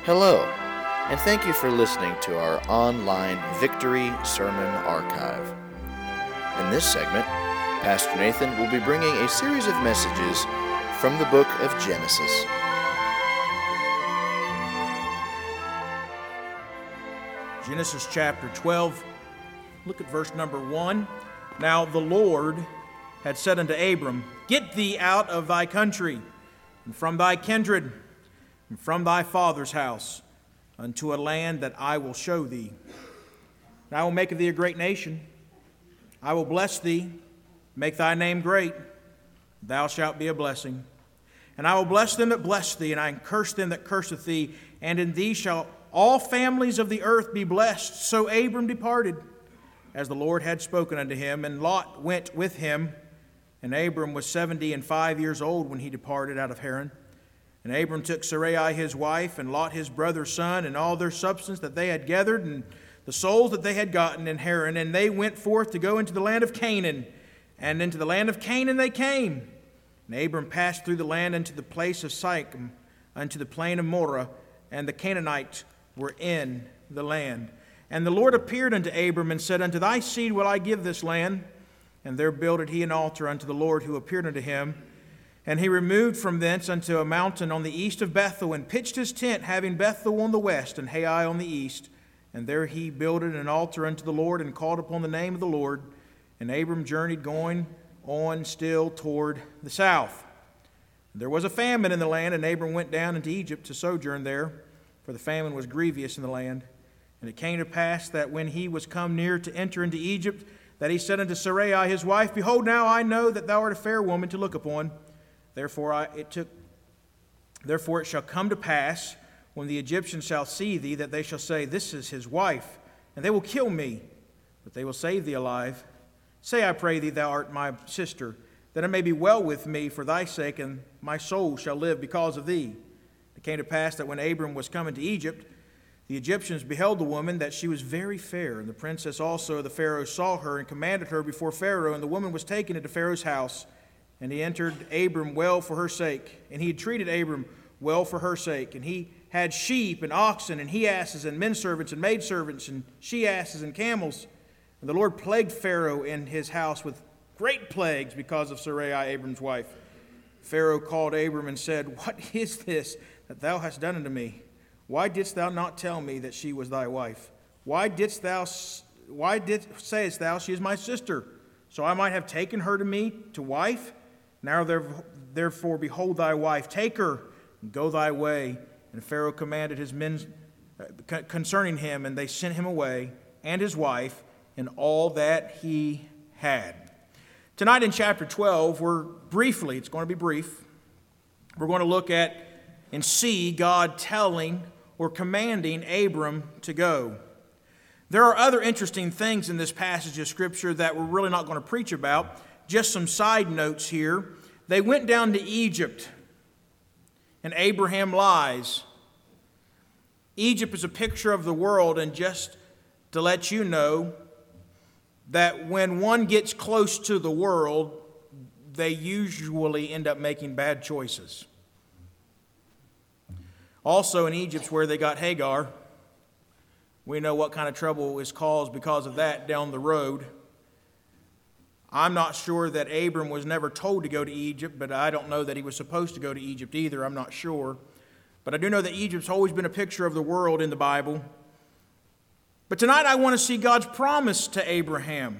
Hello, and thank you for listening to our online Victory Sermon Archive. In this segment, Pastor Nathan will be bringing a series of messages from the book of Genesis. Genesis chapter 12, look at verse number 1. Now the Lord had said unto Abram, Get thee out of thy country, and from thy kindred, and from thy father's house, unto a land that I will show thee. And I will make of thee a great nation. I will bless thee, make thy name great. Thou shalt be a blessing. And I will bless them that bless thee, and I will curse them that curseth thee. And in thee shall all families of the earth be blessed. So Abram departed, as the Lord had spoken unto him, and Lot went with him. And Abram was 75 years old when he departed out of Haran. And Abram took Sarai his wife, and Lot his brother's son, and all their substance that they had gathered, and the souls that they had gotten in Haran, and they went forth to go into the land of Canaan. And into the land of Canaan they came. And Abram passed through the land into the place of Sychem, unto the plain of Moreh, and the Canaanites were in the land. And the Lord appeared unto Abram, and said, Unto thy seed will I give this land. And there builded he an altar unto the Lord who appeared unto him. And he removed from thence unto a mountain on the east of Bethel, and pitched his tent, having Bethel on the west, and Hai on the east. And there he builded an altar unto the Lord, and called upon the name of the Lord. And Abram journeyed, going on still toward the south. There was a famine in the land, and Abram went down into Egypt to sojourn there, for the famine was grievous in the land. And it came to pass that when he was come near to enter into Egypt, that he said unto Sarai his wife, Behold, now I know that thou art a fair woman to look upon. Therefore it shall come to pass, when the Egyptians shall see thee, that they shall say, This is his wife, and they will kill me, but they will save thee alive. Say, I pray thee, thou art my sister, that it may be well with me for thy sake, and my soul shall live because of thee. It came to pass that when Abram was come into Egypt, the Egyptians beheld the woman, that she was very fair. And the princess also of the Pharaoh saw her, and commanded her before Pharaoh. And the woman was taken into Pharaoh's house. And he entered Abram well for her sake. And he had treated Abram well for her sake. And he had sheep and oxen and he-asses and men servants and maidservants and she-asses and camels. And the Lord plagued Pharaoh in his house with great plagues because of Sarai, Abram's wife. Pharaoh called Abram and said, What is this that thou hast done unto me? Why didst thou not tell me that she was thy wife? Why sayest thou, She is my sister, so I might have taken her to me to wife? Now therefore, behold thy wife, take her, and go thy way. And Pharaoh commanded his men concerning him, and they sent him away, and his wife, and all that he had. Tonight in chapter 12, it's going to be brief, we're going to look at and see God telling or commanding Abram to go. There are other interesting things in this passage of Scripture that we're really not going to preach about. Just some side notes here. They went down to Egypt, and Abraham lies. Egypt is a picture of the world, and just to let you know that when one gets close to the world, they usually end up making bad choices. Also in Egypt's where they got Hagar. We know what kind of trouble is caused because of that down the road. I'm not sure that Abram was never told to go to Egypt, but I don't know that he was supposed to go to Egypt either. I'm not sure. But I do know that Egypt's always been a picture of the world in the Bible. But tonight I want to see God's promise to Abraham.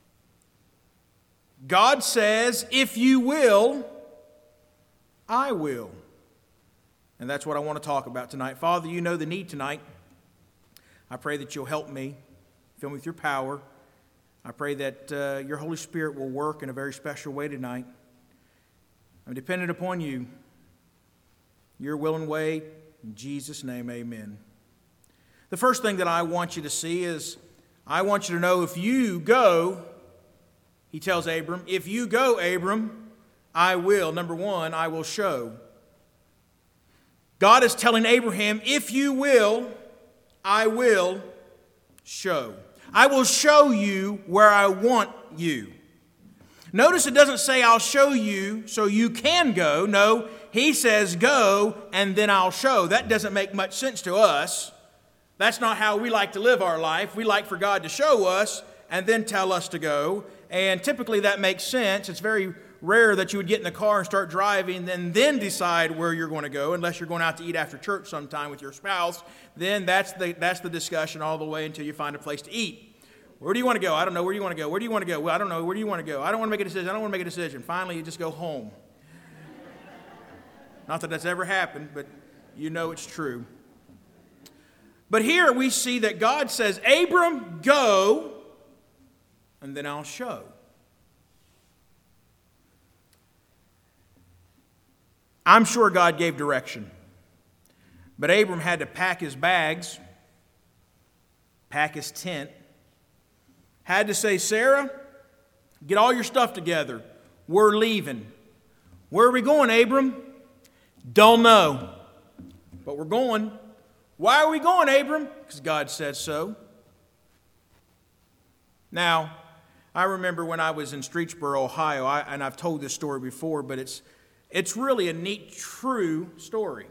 God says, If you will, I will. And that's what I want to talk about tonight. Father, you know the need tonight. I pray that you'll help me, fill me with your power. I pray that your Holy Spirit will work in a very special way tonight. I'm dependent upon you. Your will and way. In Jesus' name, amen. The first thing that I want you to see is, I want you to know if you go, he tells Abram, if you go, Abram, I will. Number one, I will show. God is telling Abraham, if you will, I will show. I will show you where I want you. Notice it doesn't say I'll show you so you can go. No, He says, go, and then I'll show. That doesn't make much sense to us. That's not how we like to live our life. We like for God to show us and then tell us to go. And typically that makes sense. It's very rare that you would get in the car and start driving and then decide where you're going to go, unless you're going out to eat after church sometime with your spouse. Then that's the discussion all the way until you find a place to eat. Where do you want to go? I don't know. Where do you want to go? Where do you want to go? Well, I don't know. Where do you want to go? I don't want to make a decision. I don't want to make a decision. Finally, you just go home. Not that that's ever happened, but you know it's true. But here we see that God says, Abram, go, and then I'll show. I'm sure God gave direction. But Abram had to pack his bags, pack his tent, had to say, Sarah, get all your stuff together. We're leaving. Where are we going, Abram? Don't know. But we're going. Why are we going, Abram? Because God said so. Now, I remember when I was in Streetsboro, Ohio, and I've told this story before, but it's really a neat, true story.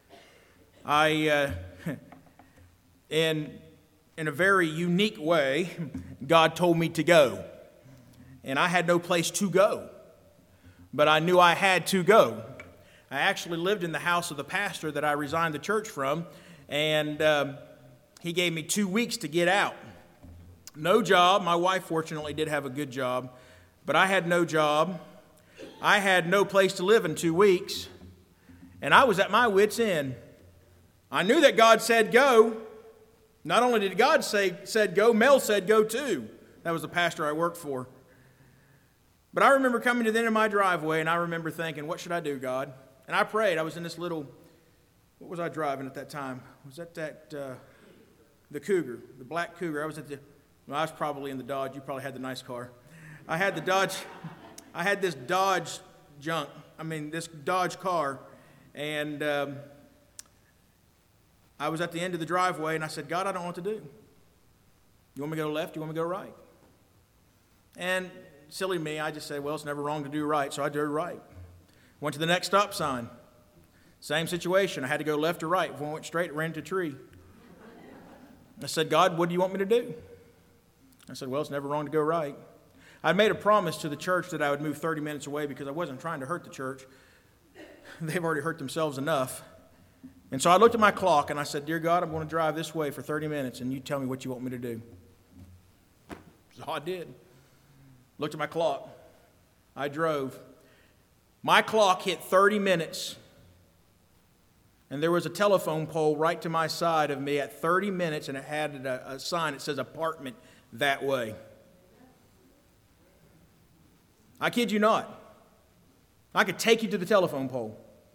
In a very unique way, God told me to go. And I had no place to go. But I knew I had to go. I actually lived in the house of the pastor that I resigned the church from, and he gave me 2 weeks to get out. No job. My wife, fortunately, did have a good job, but I had no job. I had no place to live in 2 weeks, and I was at my wit's end. I knew that God said go. Not only did God said go, Mel said go too. That was the pastor I worked for. But I remember coming to the end of my driveway, and I remember thinking, what should I do, God? And I prayed. I was in this little, what was I driving at that time? Was that the Cougar, the black Cougar? I was probably in the Dodge. You probably had the nice car. I had the Dodge. I had this Dodge this Dodge car, and I was at the end of the driveway, and I said, God, I don't know what to do. You want me to go left? You want me to go right? And silly me, I just said, well, it's never wrong to do right, so I did right. Went to the next stop sign. Same situation. I had to go left or right. If I went straight, it ran into a tree. I said, God, what do you want me to do? I said, well, it's never wrong to go right. I made a promise to the church that I would move 30 minutes away because I wasn't trying to hurt the church. They've already hurt themselves enough. And so I looked at my clock and I said, dear God, I'm going to drive this way for 30 minutes and you tell me what you want me to do. So I did. Looked at my clock. I drove. My clock hit 30 minutes. And there was a telephone pole right to my side of me at 30 minutes, and it had a sign that says apartment that way. I kid you not. I could take you to the telephone pole.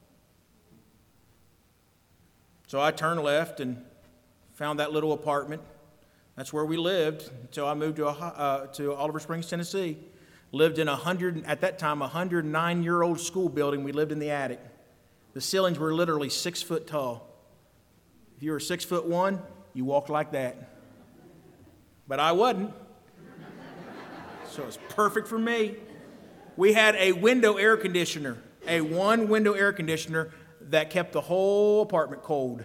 So I turned left and found that little apartment. That's where we lived until I moved to Oliver Springs, Tennessee. Lived in at that time, 109-year-old school building. We lived in the attic. The ceilings were literally 6 foot tall. If you were 6'1", you walked like that. But I wasn't. So it's perfect for me. We had a window air conditioner, a one-window air conditioner that kept the whole apartment cold.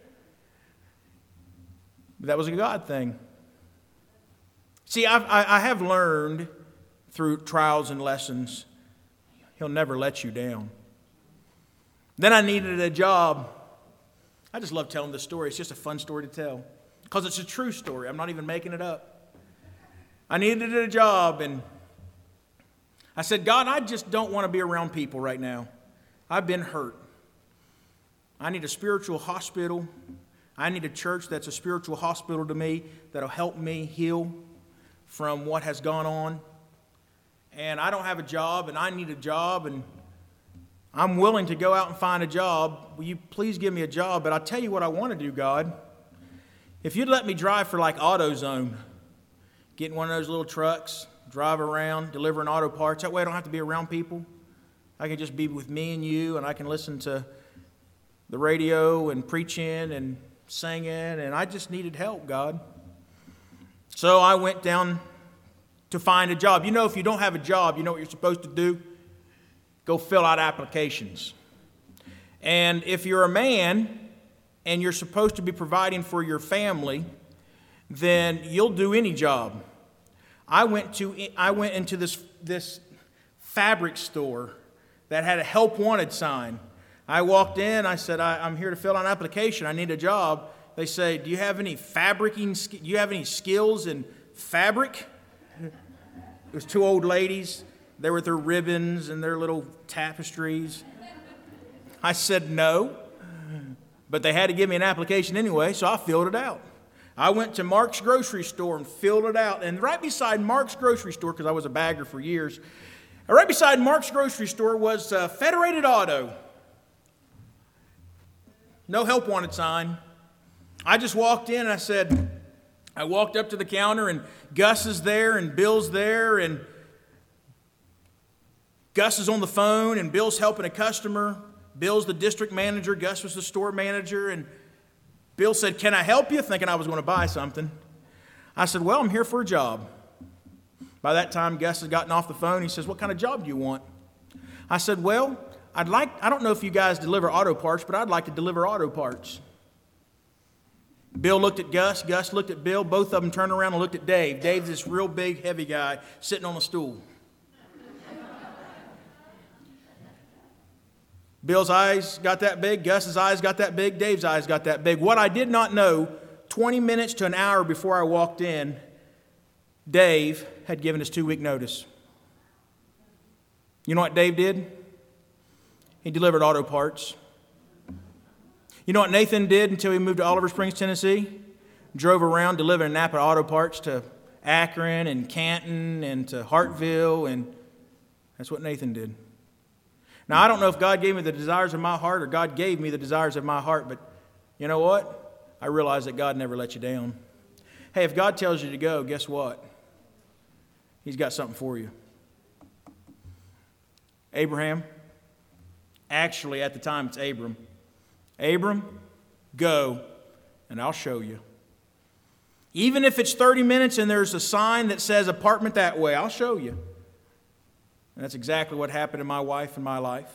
That was a God thing. See, I have learned through trials and lessons, He'll never let you down. Then I needed a job. I just love telling this story. It's just a fun story to tell because it's a true story. I'm not even making it up. I needed a job, and I said, God, I just don't want to be around people right now. I've been hurt. I need a spiritual hospital. I need a church that's a spiritual hospital to me that'll help me heal from what has gone on. And I don't have a job, and I need a job, and I'm willing to go out and find a job. Will you please give me a job? But I'll tell you what I want to do, God. If you'd let me drive for like AutoZone, get in one of those little trucks, drive around, delivering auto parts. That way I don't have to be around people. I can just be with me and you, and I can listen to the radio and preaching and singing, and I just needed help, God. So I went down to find a job. You know, if you don't have a job, you know what you're supposed to do? Go fill out applications. And if you're a man and you're supposed to be providing for your family, then you'll do any job. I went into this fabric store that had a help wanted sign. I walked in, I said, I'm here to fill out an application, I need a job. They say, do you have any skills in fabric? It was two old ladies, they were with their ribbons and their little tapestries. I said no, but they had to give me an application anyway, so I filled it out. I went to Mark's grocery store and filled it out. And right beside Mark's grocery store, because I was a bagger for years, right beside Mark's grocery store was Federated Auto. No help wanted sign. I just walked in and I walked up to the counter and Gus is there and Bill's there and Gus is on the phone and Bill's helping a customer. Bill's the district manager, Gus was the store manager, and Bill said, "Can I help you?" thinking I was going to buy something. I said, "Well, I'm here for a job." By that time, Gus had gotten off the phone. He says, "What kind of job do you want?" I said, "Well, I don't know if you guys deliver auto parts, but I'd like to deliver auto parts." Bill looked at Gus, Gus looked at Bill, both of them turned around and looked at Dave. Dave's this real big, heavy guy sitting on a stool. Bill's eyes got that big, Gus's eyes got that big, Dave's eyes got that big. What I did not know, 20 minutes to an hour before I walked in, Dave had given us 2-week notice. You know what Dave did? He delivered auto parts. You know what Nathan did until he moved to Oliver Springs, Tennessee? Drove around delivering Napa auto parts to Akron and Canton and to Hartville, and that's what Nathan did. Now, I don't know if God gave me the desires of my heart or God gave me the desires of my heart, but you know what? I realize that God never let you down. Hey, if God tells you to go, guess what? He's got something for you. Abraham, actually at the time it's Abram. Abram, go, and I'll show you. Even if it's 30 minutes and there's a sign that says apartment that way, I'll show you. And that's exactly what happened to my wife and my life.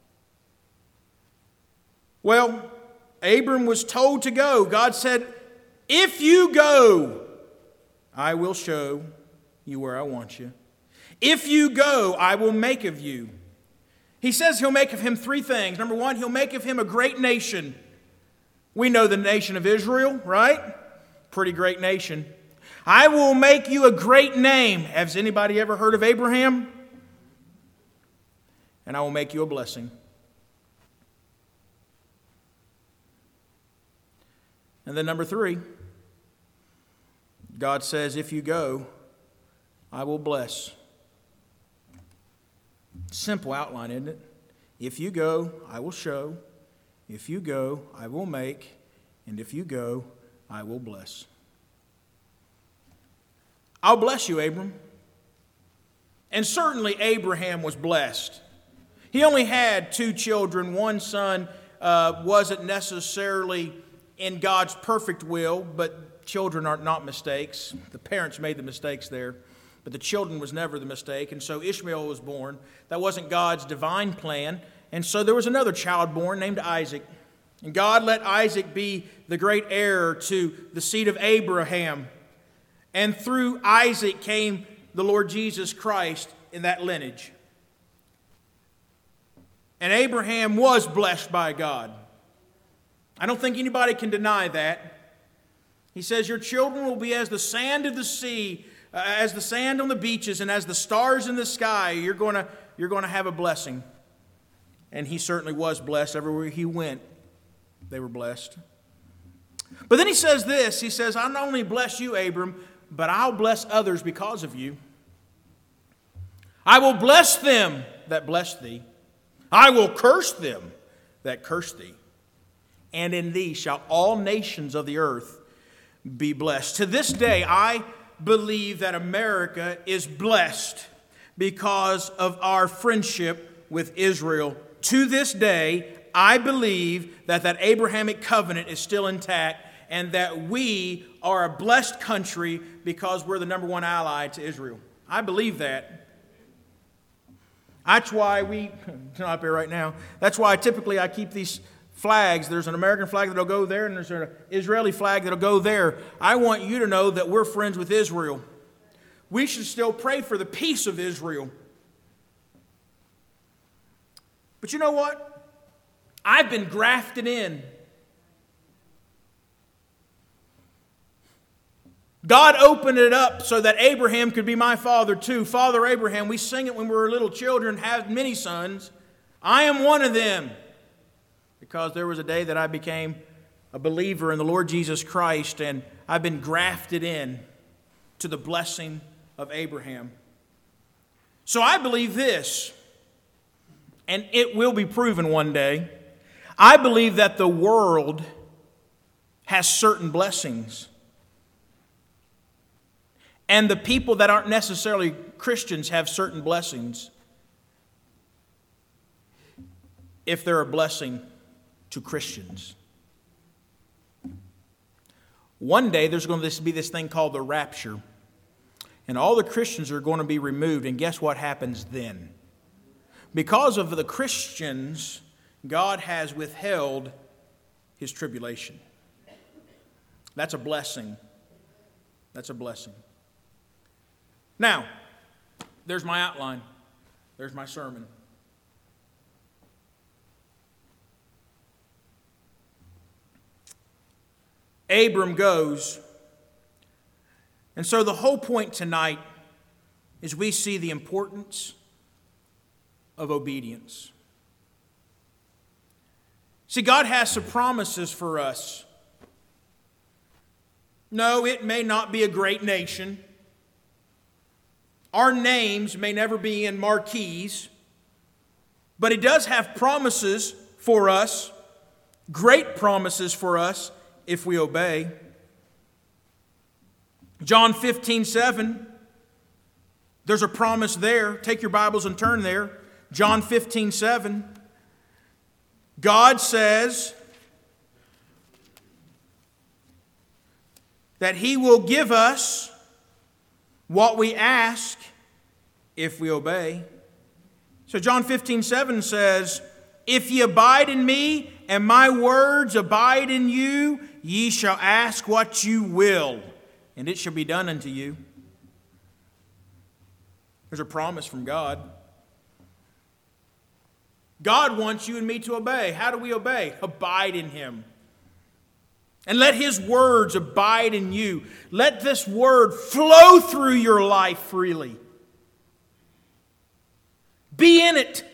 Well, Abram was told to go. God said, "If you go, I will show you where I want you. If you go, I will make of you." He says he'll make of him 3 things. Number 1, he'll make of him a great nation. We know the nation of Israel, right? Pretty great nation. I will make you a great name. Has anybody ever heard of Abraham? And I will make you a blessing. And then number 3, God says, if you go, I will bless. Simple outline, isn't it? If you go, I will show. If you go, I will make. And if you go, I will bless. I'll bless you, Abram. And certainly Abraham was blessed. He only had 2 children. One son wasn't necessarily in God's perfect will, but children are not mistakes. The parents made the mistakes there, but the children was never the mistake. And so Ishmael was born. That wasn't God's divine plan. And so there was another child born named Isaac. And God let Isaac be the great heir to the seed of Abraham. And through Isaac came the Lord Jesus Christ in that lineage. And Abraham was blessed by God. I don't think anybody can deny that. He says, your children will be as the sand of the sea, as the sand on the beaches, and as the stars in the sky. You're going to have a blessing. And he certainly was blessed. Everywhere he went, they were blessed. But then he says this. He says, I'll not only bless you, Abram, but I'll bless others because of you. I will bless them that bless thee. I will curse them that curse thee. And in thee shall all nations of the earth be blessed. To this day, I believe that America is blessed because of our friendship with Israel. To this day, I believe that Abrahamic covenant is still intact and that we are a blessed country because we're the number 1 ally to Israel. I believe that. That's why it's not up here right now. That's why typically I keep these flags. There's an American flag that'll go there, and there's an Israeli flag that'll go there. I want you to know that we're friends with Israel. We should still pray for the peace of Israel. But you know what? I've been grafted in. God opened it up so that Abraham could be my father too. Father Abraham, we sing it when we were little children, had many sons. I am one of them. Because there was a day that I became a believer in the Lord Jesus Christ, and I've been grafted in to the blessing of Abraham. So I believe this, and it will be proven one day. I believe that the world has certain blessings. And the people that aren't necessarily Christians have certain blessings if they're a blessing to Christians. One day there's going to be this thing called the rapture. And all the Christians are going to be removed. And guess what happens then? Because of the Christians, God has withheld His tribulation. That's a blessing. That's a blessing. Now, there's my outline. There's my sermon. Abram goes. And so the whole point tonight is we see the importance of obedience. See, God has some promises for us. No, it may not be a great nation. Our names may never be in marquees, but He does have promises for us, great promises for us, if we obey. John 15:7, there's a promise there. Take your Bibles and turn there. John 15:7. God says that He will give us what we ask if we obey. So John 15:7 says, "If ye abide in me, and my words abide in you, ye shall ask what you will, and it shall be done unto you." There's a promise from God. God wants you and me to obey. How do we obey? Abide in Him. And let His words abide in you. Let this word flow through your life freely. Be in it.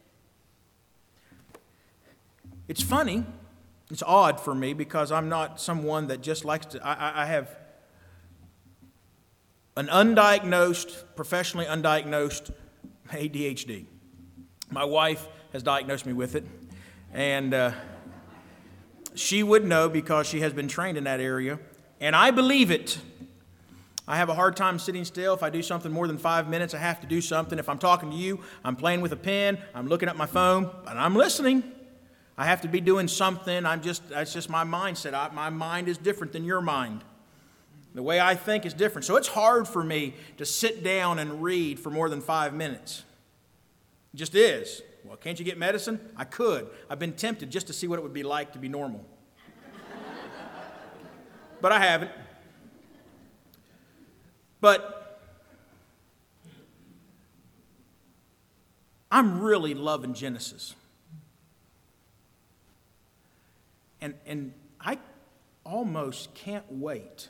It's funny. It's odd for me because I'm not someone that just likes to... I have an undiagnosed, professionally undiagnosed ADHD. My wife has diagnosed me with it. And she would know because she has been trained in that area. And I believe it. I have a hard time sitting still. If I do something more than 5 minutes, I have to do something. If I'm talking to you, I'm playing with a pen, I'm looking at my phone, and I'm listening. I have to be doing something. That's just my mindset. My mind is different than your mind. The way I think is different. So it's hard for me to sit down and read for more than 5 minutes. It just is. Well, can't you get medicine? I could. I've been tempted just to see what it would be like to be normal. But I haven't. But I'm really loving Genesis. And I almost can't wait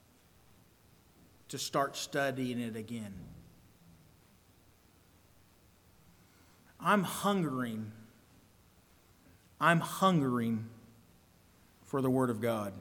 to start studying it again. I'm hungering for the Word of God.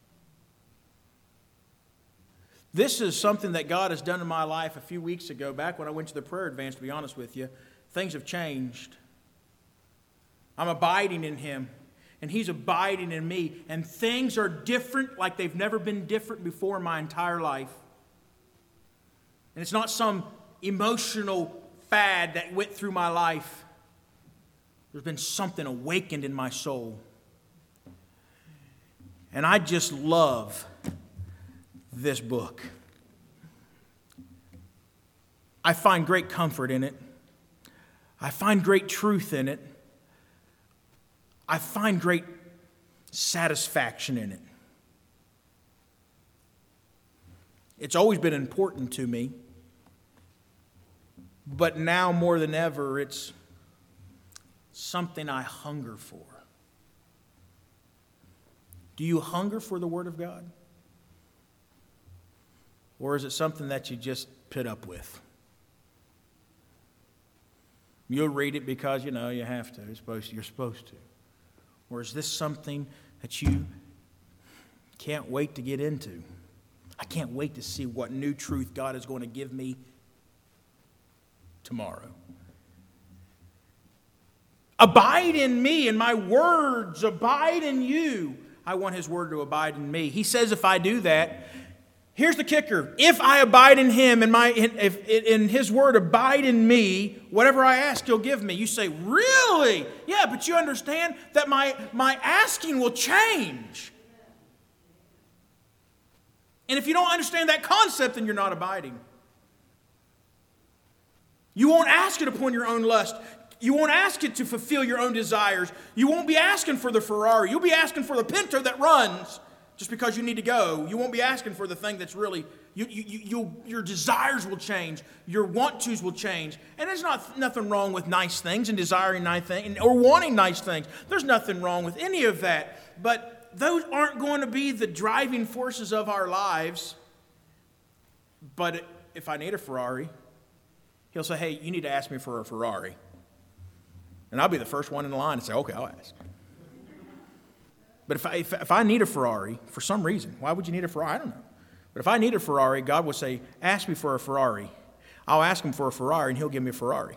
This is something that God has done in my life a few weeks ago, back when I went to the prayer advance, to be honest with you. Things have changed. I'm abiding in Him, and He's abiding in me, and things are different like they've never been different before in my entire life. And it's not some emotional fad that went through my life. There's been something awakened in my soul. And I just love this book. I find great comfort in it. I find great truth in it. I find great satisfaction in it. It's always been important to me, but now more than ever, it's something I hunger for. Do you hunger for the Word of God? Or is it something that you just put up with? You'll read it because, you have to. You're supposed to. Or is this something that you can't wait to get into? I can't wait to see what new truth God is going to give me tomorrow. Abide in me, and my words abide in you. I want His word to abide in me. He says if I do that, here's the kicker. If I abide in Him and if His word abide in me, whatever I ask, He'll give me. You say, really? Yeah, but you understand that my asking will change. And if you don't understand that concept, then you're not abiding. You won't ask it upon your own lust. You won't ask it to fulfill your own desires. You won't be asking for the Ferrari. You'll be asking for the Pinto that runs just because you need to go. You won't be asking for the thing that's really, your desires will change. Your want-tos will change. And there's nothing wrong with nice things and desiring nice things or wanting nice things. There's nothing wrong with any of that. But those aren't going to be the driving forces of our lives. But if I need a Ferrari, He'll say, hey, you need to ask me for a Ferrari. And I'll be the first one in the line and say, okay, I'll ask. But if I need a Ferrari for some reason, why would you need a Ferrari? I don't know. But if I need a Ferrari, God will say, ask me for a Ferrari. I'll ask Him for a Ferrari and He'll give me a Ferrari.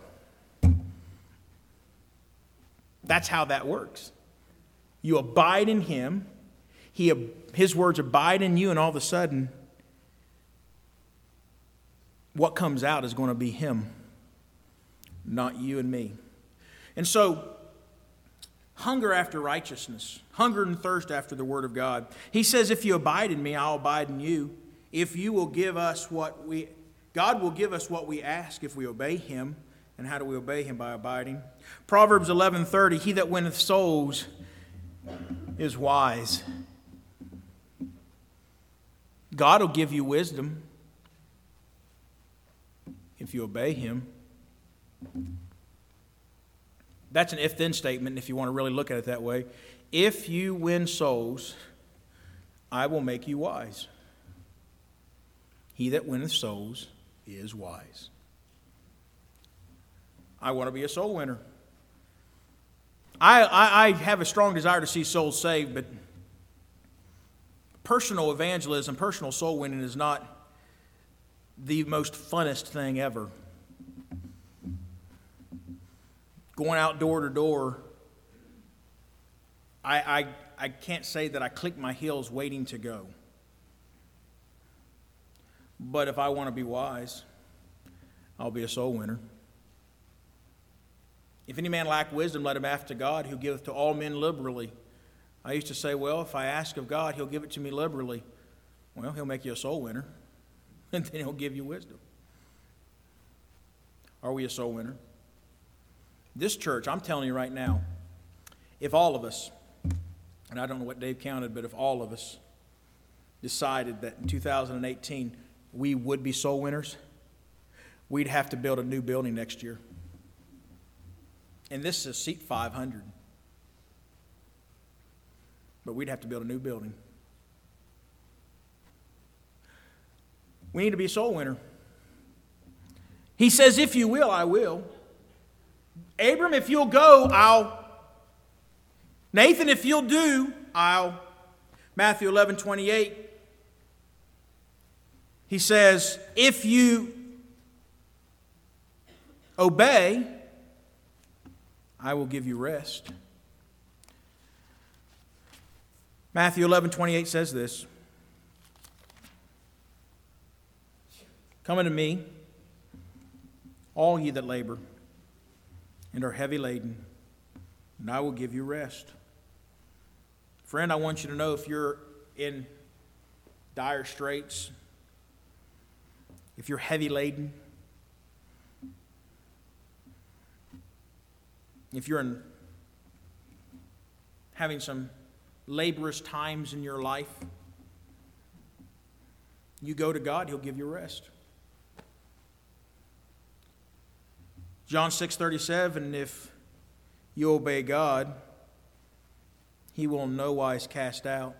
That's how that works. You abide in Him. His words abide in you, and all of a sudden, what comes out is going to be Him, not you and me. And so, hunger after righteousness, hunger and thirst after the Word of God. He says, if you abide in me, I'll abide in you. If you will give us God will give us what we ask if we obey Him. And how do we obey Him? By abiding. Proverbs 11:30, he that winneth souls is wise. God will give you wisdom if you obey Him. That's an if-then statement if you want to really look at it that way. If you win souls, I will make you wise. He that winneth souls is wise. I want to be a soul winner. I have a strong desire to see souls saved, but personal evangelism, personal soul winning is not the most funnest thing ever. Going out door to door, I can't say that I click my heels waiting to go. But if I want to be wise, I'll be a soul winner. If any man lack wisdom, let him ask to God, who giveth to all men liberally. I used to say, well, if I ask of God, He'll give it to me liberally. Well, He'll make you a soul winner, and then He'll give you wisdom. Are we a soul winner? This church, I'm telling you right now, if all of us, and I don't know what Dave counted, but if all of us decided that in 2018 we would be soul winners, we'd have to build a new building next year. And this is seat 500. But we'd have to build a new building. We need to be a soul winner. He says, if you will, I will. Abram, if you'll go, I'll. Nathan, if you'll do, I'll. Matthew 11:28. He says, if you obey, I will give you rest. Matthew 11:28 says this. Come unto me, all ye that labor and are heavy laden, and I will give you rest. Friend, I want you to know if you're in dire straits, if you're heavy laden, If you're having some laborious times in your life, you go to God, He'll give you rest. John 6:37, if you obey God, He will in no wise cast out.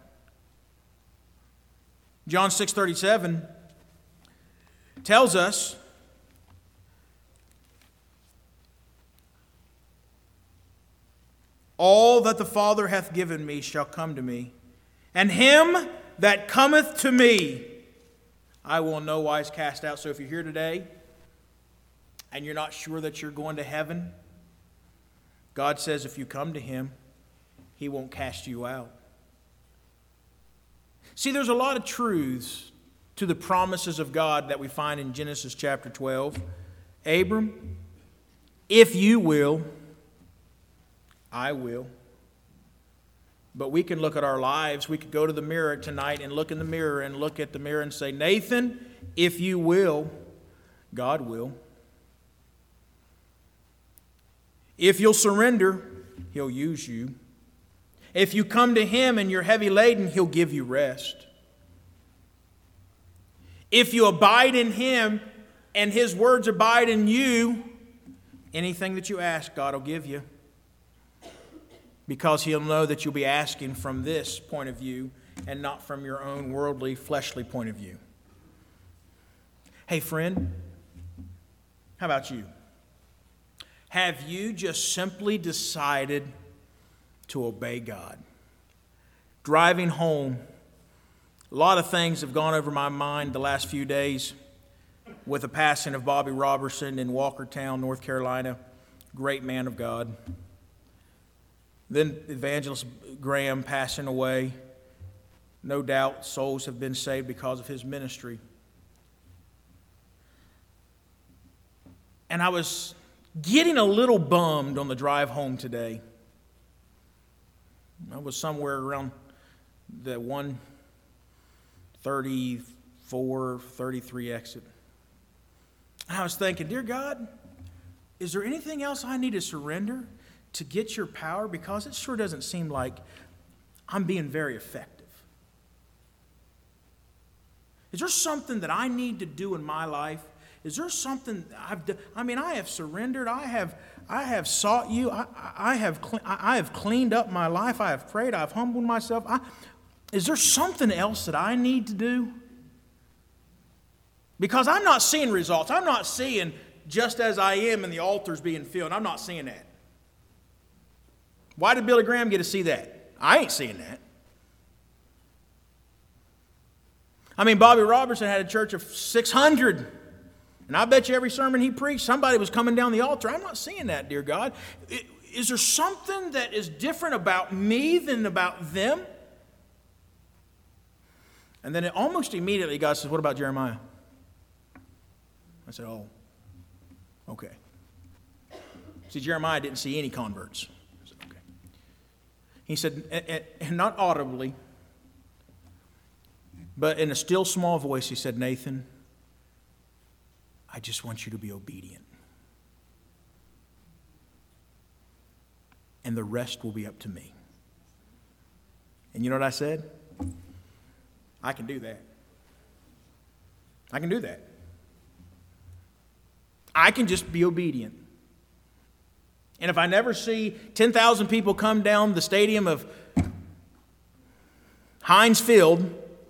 John 6:37 tells us all that the Father hath given me shall come to me, and him that cometh to me I will in no wise cast out. So if you're here today and you're not sure that you're going to heaven, God says if you come to Him, He won't cast you out. See, there's a lot of truths to the promises of God that we find in Genesis chapter 12. Abram, if you will, I will. But we can look at our lives. We could go to the mirror tonight and look in the mirror and look at the mirror and say, Nathan, if you will, God will. If you'll surrender, He'll use you. If you come to Him and you're heavy laden, He'll give you rest. If you abide in Him and His words abide in you, anything that you ask, God will give you. Because He'll know that you'll be asking from this point of view and not from your own worldly, fleshly point of view. Hey, friend, how about you? Have you just simply decided to obey God? Driving home, a lot of things have gone over my mind the last few days with the passing of Bobby Robertson in Walkertown, North Carolina. Great man of God. Then Evangelist Graham passing away. No doubt souls have been saved because of his ministry. And I was getting a little bummed on the drive home today. I was somewhere around the 134, 33 exit. And I was thinking, dear God, is there anything else I need to surrender to get your power? Because it sure doesn't seem like I'm being very effective. Is there something that I need to do in my life? Is there something I've done? I mean, I have surrendered. I have sought you. I have cleaned up my life. I have prayed. I've humbled myself. Is there something else that I need to do? Because I'm not seeing results. I'm not seeing just as I am and the altars being filled. I'm not seeing that. Why did Billy Graham get to see that? I ain't seeing that. I mean, Bobby Robertson had a church of 600. And I bet you every sermon he preached, somebody was coming down the altar. I'm not seeing that, dear God. Is there something that is different about me than about them? And then almost immediately God says, what about Jeremiah? I said, oh, okay. See, Jeremiah didn't see any converts. I said, okay. He said, and not audibly, but in a still small voice, he said, Nathan, I just want you to be obedient. And the rest will be up to me. And you know what I said? I can do that. I can do that. I can just be obedient. And if I never see 10,000 people come down the stadium of Heinz Field,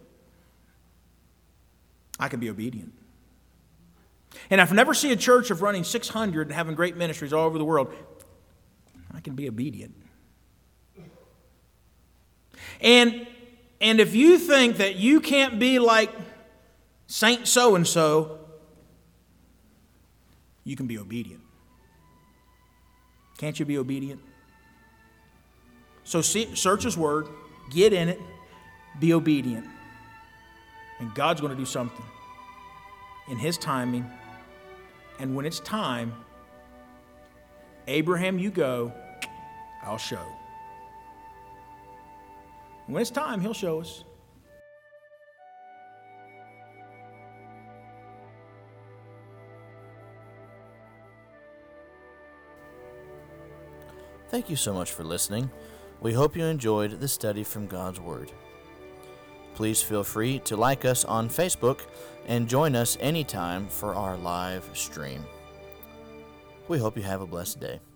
I can be obedient. And if I never see a church of running 600 and having great ministries all over the world, I can be obedient. And if you think that you can't be like Saint so-and-so, you can be obedient. Can't you be obedient? So search His Word, get in it, be obedient. And God's going to do something in His timing. And when it's time, Abraham, you go, I'll show. When it's time, He'll show us. Thank you so much for listening. We hope you enjoyed the study from God's Word. Please feel free to like us on Facebook and join us anytime for our live stream. We hope you have a blessed day.